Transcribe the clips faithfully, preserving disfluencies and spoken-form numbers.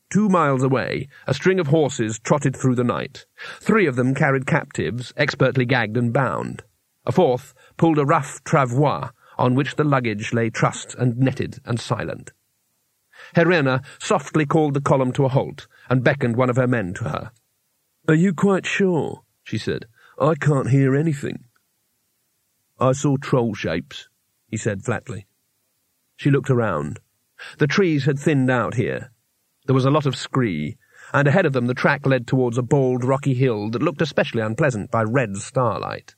Two miles away, a string of horses trotted through the night. Three of them carried captives, expertly gagged and bound. A fourth pulled a rough travois on which the luggage lay trussed and netted and silent. Helena softly called the column to a halt and beckoned one of her men to her. "Are you quite sure?" she said. "I can't hear anything." "I saw troll shapes," he said flatly. She looked around. The trees had thinned out here. There was a lot of scree, and ahead of them the track led towards a bald, rocky hill that looked especially unpleasant by red starlight.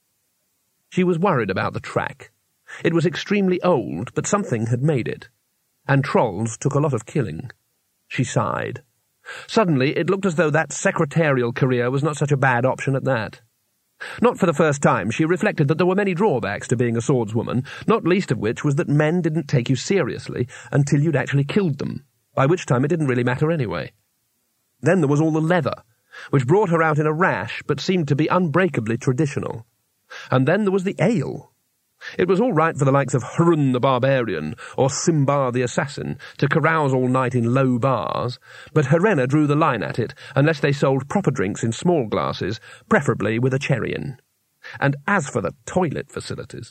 She was worried about the track. It was extremely old, but something had made it, and trolls took a lot of killing. She sighed. Suddenly it looked as though that secretarial career was not such a bad option at that. Not for the first time, she reflected that there were many drawbacks to being a swordswoman, not least of which was that men didn't take you seriously until you'd actually killed them, by which time it didn't really matter anyway. Then there was all the leather, which brought her out in a rash but seemed to be unbreakably traditional. And then there was the ale. It was all right for the likes of Harun the Barbarian or Simba the Assassin to carouse all night in low bars, but Helena drew the line at it unless they sold proper drinks in small glasses, preferably with a cherry in. And as for the toilet facilities...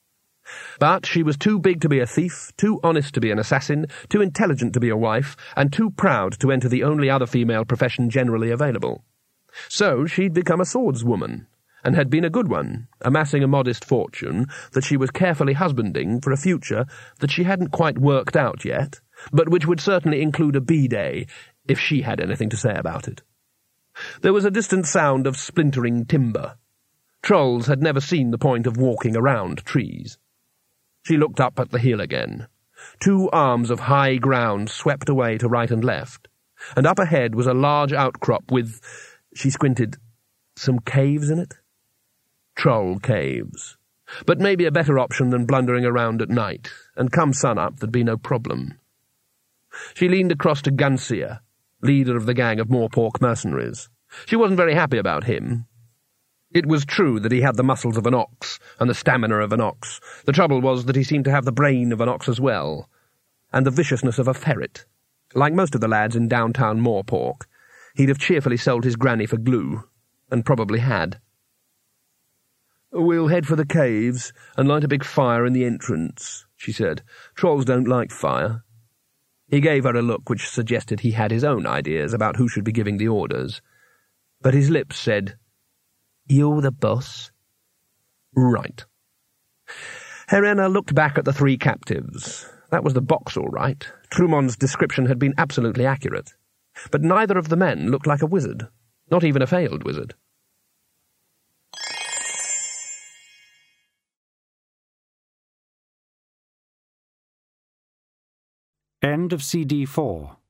But she was too big to be a thief, too honest to be an assassin, too intelligent to be a wife, and too proud to enter the only other female profession generally available. So she'd become a swordswoman, and had been a good one, amassing a modest fortune that she was carefully husbanding for a future that she hadn't quite worked out yet, but which would certainly include a B-day, if she had anything to say about it. There was a distant sound of splintering timber. Trolls had never seen the point of walking around trees. She looked up at the hill again. Two arms of high ground swept away to right and left, and up ahead was a large outcrop with, she squinted, some caves in it? Troll caves. But maybe a better option than blundering around at night, and come sun-up there'd be no problem. She leaned across to Gunseer, leader of the gang of Moorpork mercenaries. She wasn't very happy about him. It was true that he had the muscles of an ox and the stamina of an ox. The trouble was that he seemed to have the brain of an ox as well, and the viciousness of a ferret. Like most of the lads in downtown Moorpork, he'd have cheerfully sold his granny for glue, and probably had. "We'll head for the caves and light a big fire in the entrance," she said. "Trolls don't like fire." He gave her a look which suggested he had his own ideas about who should be giving the orders, but his lips said, "You're the boss?" "Right." Helena looked back at the three captives. That was the box, all right. Trumon's description had been absolutely accurate. But neither of the men looked like a wizard, not even a failed wizard. End of C D four.